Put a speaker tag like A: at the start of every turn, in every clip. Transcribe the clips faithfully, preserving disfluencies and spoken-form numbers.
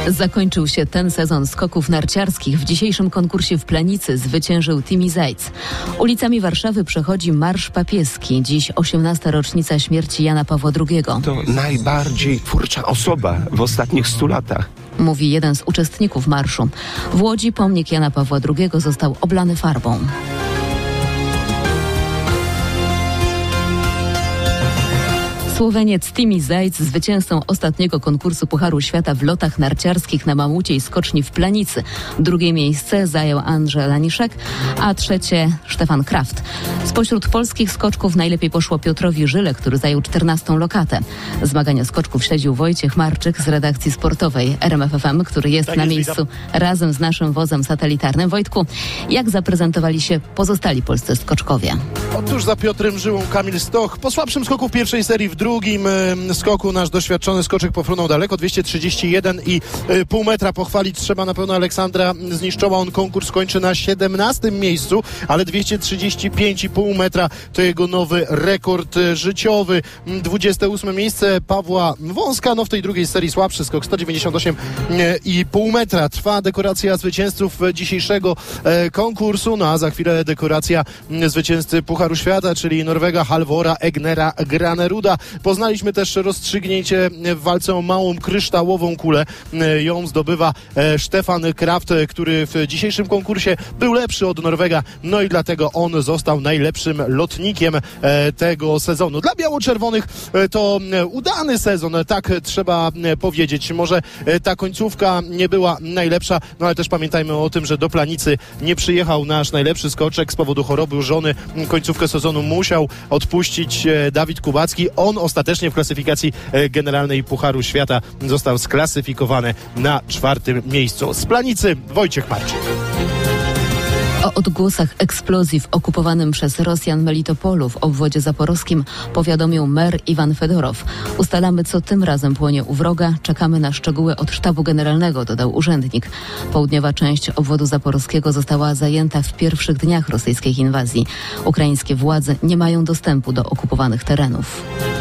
A: Zakończył się ten sezon skoków narciarskich. W dzisiejszym konkursie w Planicy zwyciężył Timi Zajc. Ulicami Warszawy przechodzi Marsz Papieski. Dziś osiemnasta rocznica śmierci Jana Pawła drugiego.
B: To najbardziej twórcza osoba w ostatnich stu latach.
A: Mówi jeden z uczestników marszu. W Łodzi pomnik Jana Pawła drugiego został oblany farbą. Słoweniec Timi Zajc, zwycięzcą ostatniego konkursu Pucharu Świata w lotach narciarskich na mamucie i skoczni w Planicy. Drugie miejsce zajął Andrzej Laniszek, a trzecie Stefan Kraft. Spośród polskich skoczków najlepiej poszło Piotrowi Żyle, który zajął czternastą lokatę. Zmagania skoczków śledził Wojciech Marczyk z redakcji sportowej R M F F M, który jest tak na jest, miejscu witam. razem z naszym wozem satelitarnym. Wojtku, jak zaprezentowali się pozostali polscy skoczkowie?
C: Otóż za Piotrem Żyłą Kamil Stoch. Po słabszym skoku w pierwszej serii, w drugim y, skoku nasz doświadczony skoczek pofrunął daleko, dwieście trzydzieści jeden i y, pół metra. Pochwalić trzeba na pewno Aleksandra Zniszczoła. On konkurs kończy na siedemnastym miejscu, ale dwieście trzydzieści pięć i pół metra to jego nowy rekord y, życiowy. dwudzieste ósme miejsce Pawła Wąska. No w tej drugiej serii słabszy skok, sto dziewięćdziesiąt osiem i pół metra. Trwa dekoracja zwycięzców dzisiejszego y, konkursu, no a za chwilę dekoracja y, zwycięzcy Pucharu Świata, czyli Norwega Halvora Egnera Graneruda. Poznaliśmy też rozstrzygnięcie w walce o małą kryształową kulę. Ją zdobywa Stefan Kraft, który w dzisiejszym konkursie był lepszy od Norwega, no i dlatego on został najlepszym lotnikiem tego sezonu. Dla biało-czerwonych to udany sezon, tak trzeba powiedzieć. Może ta końcówka nie była najlepsza, no ale też pamiętajmy o tym, że do Planicy nie przyjechał nasz najlepszy skoczek z powodu choroby żony. Końcówkę sezonu musiał odpuścić Dawid Kubacki. On ostatecznie w klasyfikacji generalnej Pucharu Świata został sklasyfikowany na czwartym miejscu. Z Planicy Wojciech Marczyk.
A: O odgłosach eksplozji w okupowanym przez Rosjan Melitopolu w obwodzie zaporowskim powiadomił mer Iwan Fedorow. Ustalamy, co tym razem płonie u wroga. Czekamy na szczegóły od sztabu generalnego, dodał urzędnik. Południowa część obwodu zaporowskiego została zajęta w pierwszych dniach rosyjskiej inwazji. Ukraińskie władze nie mają dostępu do okupowanych terenów.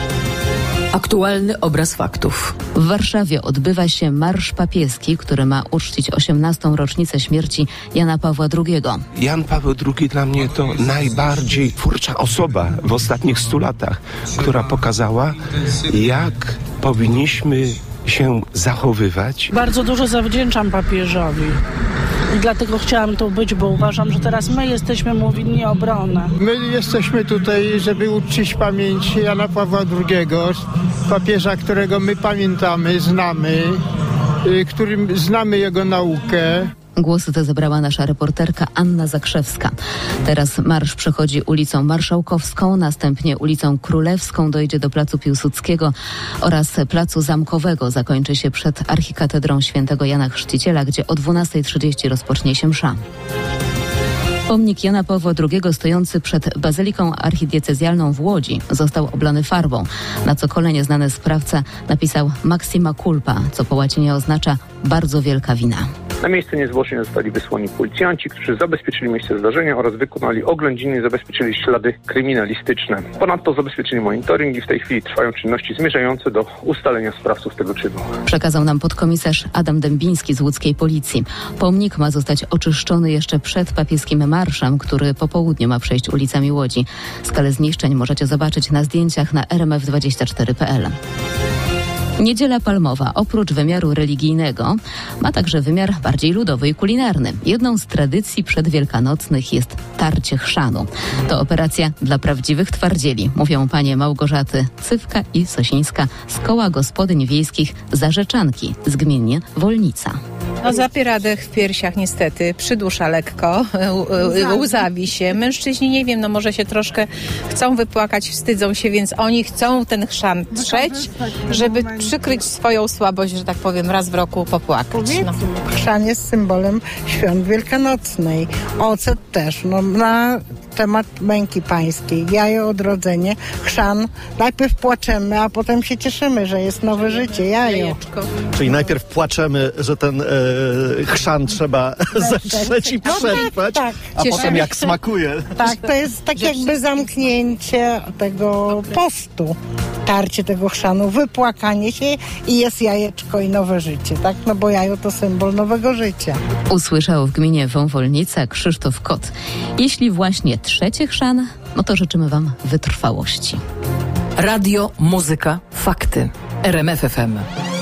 D: Aktualny obraz faktów.
A: W Warszawie odbywa się Marsz Papieski, który ma uczcić osiemnastą rocznicę śmierci Jana Pawła drugiego.
B: Jan Paweł drugi dla mnie to najbardziej twórcza osoba w ostatnich stu latach, która pokazała, jak powinniśmy się zachowywać.
E: Bardzo dużo zawdzięczam papieżowi. I dlatego chciałam tu być, bo uważam, że teraz my jesteśmy mu winni obronę.
F: My jesteśmy tutaj, żeby uczcić pamięć Jana Pawła drugiego, papieża, którego my pamiętamy, znamy, którym znamy jego naukę.
A: Głosy te zebrała nasza reporterka Anna Zakrzewska. Teraz marsz przechodzi ulicą Marszałkowską, następnie ulicą Królewską dojdzie do placu Piłsudskiego oraz placu Zamkowego. Zakończy się przed archikatedrą świętego Jana Chrzciciela, gdzie o dwunasta trzydzieści rozpocznie się msza. Pomnik Jana Pawła drugiego stojący przed Bazyliką Archidiecezjalną w Łodzi został oblany farbą. Na cokole nieznany sprawca napisał Maxima culpa, co po łacinie oznacza bardzo wielka wina.
G: Na miejsce niezwłocznie zostali wysłani policjanci, którzy zabezpieczyli miejsce zdarzenia oraz wykonali oględziny i zabezpieczyli ślady kryminalistyczne. Ponadto zabezpieczyli monitoring i w tej chwili trwają czynności zmierzające do ustalenia sprawców tego czynu.
A: Przekazał nam podkomisarz Adam Dębiński z łódzkiej policji. Pomnik ma zostać oczyszczony jeszcze przed papieskim marszem, który po południu ma przejść ulicami Łodzi. Skalę zniszczeń możecie zobaczyć na zdjęciach na r m f dwadzieścia cztery kropka p l. Niedziela Palmowa oprócz wymiaru religijnego ma także wymiar bardziej ludowy i kulinarny. Jedną z tradycji przedwielkanocnych jest tarcie chrzanu. To operacja dla prawdziwych twardzieli, mówią panie Małgorzaty Cywka i Sosińska z Koła Gospodyń Wiejskich Zarzeczanki z gminy Wolnica.
H: No zapiera dech w piersiach niestety, przydusza lekko, łzawi się. Mężczyźni, nie wiem, no może się troszkę chcą wypłakać, wstydzą się, więc oni chcą ten chrzan trzeć, żeby przykryć swoją słabość, że tak powiem, raz w roku popłakać. No.
I: Chrzan jest symbolem świąt wielkanocnej. Ocet też, no na temat męki pańskiej, jajo, odrodzenie, chrzan. Najpierw płaczemy, a potem się cieszymy, że jest nowe życie, jajo.
J: Czyli najpierw płaczemy, że ten e, chrzan trzeba zetrzeć i przetrwać,
I: tak,
J: a
H: Cieszymy
J: potem jak
H: się.
J: smakuje.
I: Tak, to jest tak jakby zamknięcie tego postu. tarcie tego chrzanu, wypłakanie się i jest jajeczko i nowe życie, tak? No bo jajo to symbol nowego życia.
A: Usłyszał w gminie Wąwolnica Krzysztof Kot. Jeśli właśnie trzeci chrzan, no to życzymy Wam wytrwałości.
D: Radio, muzyka, fakty. R M F F M.